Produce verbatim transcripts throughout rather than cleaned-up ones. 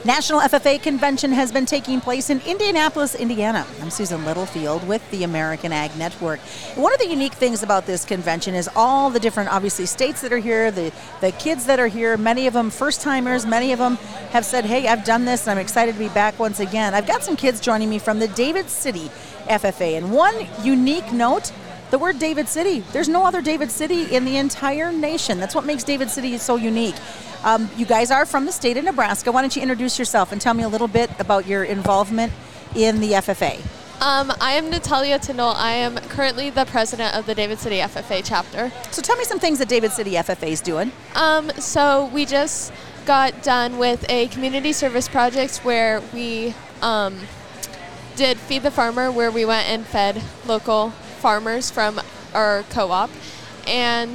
National F F A Convention has been taking place in Indianapolis, Indiana. I'm Susan Littlefield with the American Ag Network. One of the unique things about this convention is all the different, obviously, states that are here, the, the kids that are here, many of them first-timers, many of them have said, hey, I've done this and I'm excited to be back once again. I've got some kids joining me from the David City F F A, and one unique note, the word David City. There's no other David City in the entire nation. That's what makes David City so unique. Um, you guys are from the state of Nebraska. Why don't you introduce yourself and tell me a little bit about your involvement in the F F A? Um, I am Natalia Tindall. I am currently the president of the David City F F A chapter. So tell me some things that David City F F A is doing. Um, so we just got done with a community service project where we um, did Feed the Farmer, where we went and fed local farmers from our co-op. And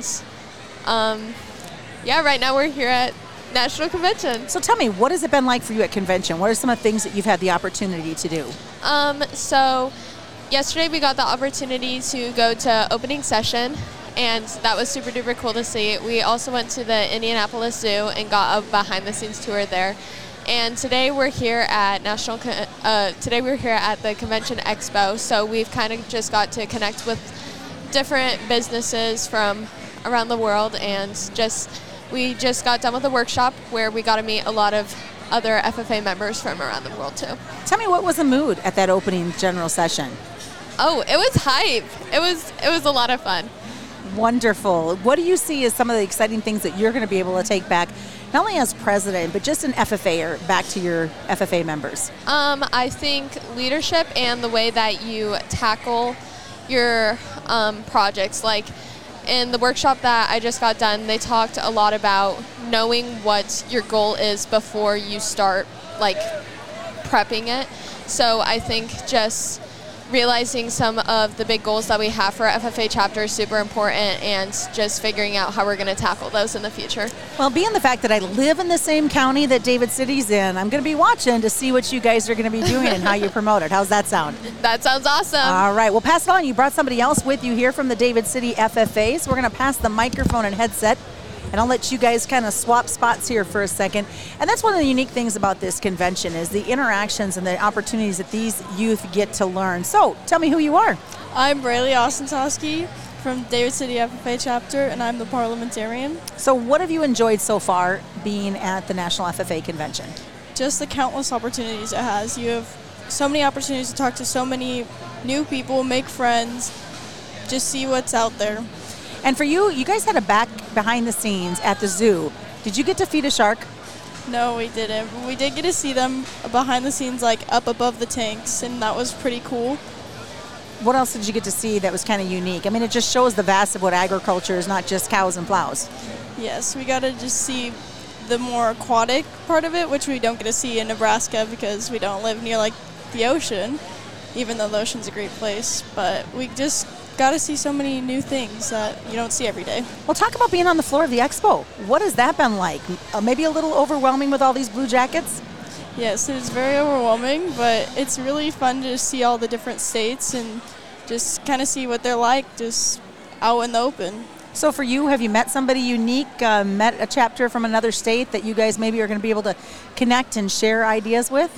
um, yeah, right now we're here at National Convention. So tell me, what has it been like for you at convention? What are some of the things that you've had the opportunity to do? Um, so yesterday we got the opportunity to go to opening session, and that was super duper cool to see. We also went to the Indianapolis Zoo and got a behind the scenes tour there. And today we're here at National. Uh, today we're here at the Convention Expo. So we've kind of just got to connect with different businesses from around the world, and just we just got done with a workshop where we got to meet a lot of other F F A members from around the world too. Tell me, what was the mood at that opening general session? Oh, it was hype. It was it was a lot of fun. Wonderful. What do you see as some of the exciting things that you're going to be able to take back, not only as president, but just an F F A or back to your F F A members? Um, I think leadership and the way that you tackle your um, projects. Like in the workshop that I just got done, they talked a lot about knowing what your goal is before you start like prepping it. So I think just realizing some of the big goals that we have for our F F A chapter is super important, and just figuring out how we're going to tackle those in the future. Well, being the fact that I live in the same county that David City's in, I'm going to be watching to see what you guys are going to be doing and how you promote it. How's that sound? That sounds awesome. All right. Well, pass it on. You brought somebody else with you here from the David City F F A, so we're going to pass the microphone and headset, and I'll let you guys kind of swap spots here for a second. And that's one of the unique things about this convention is the interactions and the opportunities that these youth get to learn. So tell me who you are. I'm Braylee Ostentowski from David City F F A chapter, and I'm the parliamentarian. So what have you enjoyed so far being at the National F F A convention? Just the countless opportunities it has. You have so many opportunities to talk to so many new people, make friends, just see what's out there. And for you, you guys had a back behind the scenes at the zoo. Did you get to feed a shark? No, we didn't. We did get to see them behind the scenes, like up above the tanks, and that was pretty cool. What else did you get to see that was kind of unique? I mean, it just shows the vast of what agriculture is, not just cows and plows. Yes, we got to just see the more aquatic part of it, which we don't get to see in Nebraska because we don't live near like the ocean, even though the ocean's a great place. But we just got to see so many new things that you don't see every day. Well, talk about being on the floor of the expo. What has that been like? Uh, maybe a little overwhelming with all these blue jackets? Yes, it's very overwhelming, but it's really fun to see all the different states and just kind of see what they're like just out in the open. So for you, have you met somebody unique, uh, met a chapter from another state that you guys maybe are going to be able to connect and share ideas with?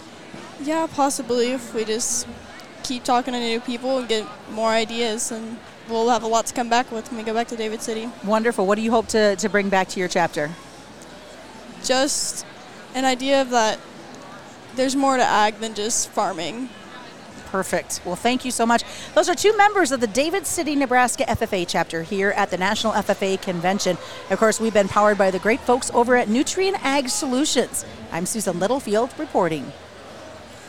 Yeah, possibly, if we just keep talking to new people and get more ideas, and we'll have a lot to come back with when we go back to David City. Wonderful. What do you hope to, to bring back to your chapter? Just an idea of that there's more to ag than just farming. Perfect. Well, thank you so much. Those are two members of the David City, Nebraska F F A chapter here at the National F F A Convention. Of course, we've been powered by the great folks over at Nutrien Ag Solutions. I'm Susan Littlefield reporting.